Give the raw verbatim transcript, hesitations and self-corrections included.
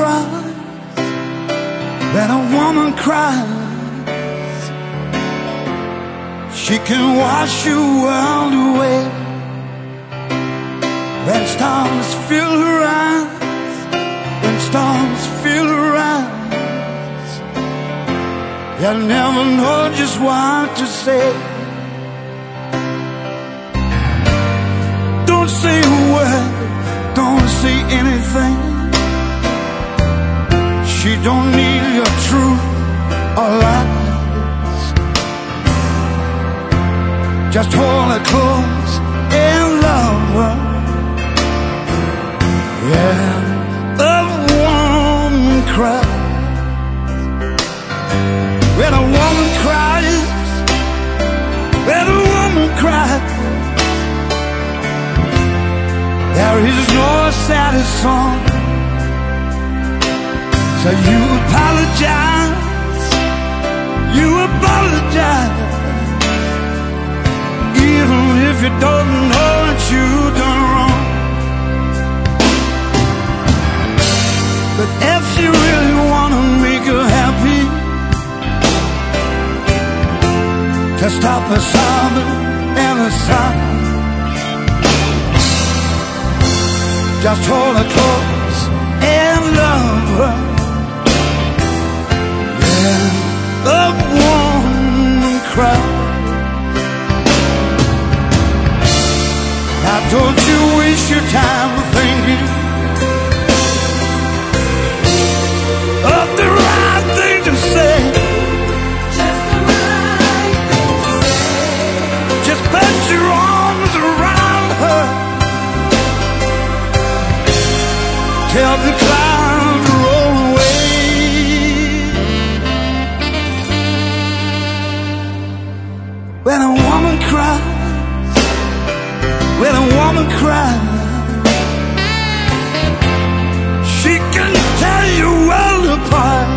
cries, when a woman cries, she can wash your world away. When storms fill her eyes, when storms fill her eyes, you'll never know just what to say. Don't say a word, don't say anything. She don't need your truth or lies. Just hold her close and love her. Yeah, a woman cries. When a woman cries, when a woman cries, there is no sadder song. So you apologize, you apologize, even if you don't know that you've done wrong. But if you really wanna make her happy, to stop her sobbing and her sighing, just hold her close and love her. Yeah, a woman cries. Now don't you waste your time thinking of the right thing to say. Just the right thing to say. Just put your arms around her. Tell the clouds to roll away. When a woman cries, when a woman cries, she can tear your world apart.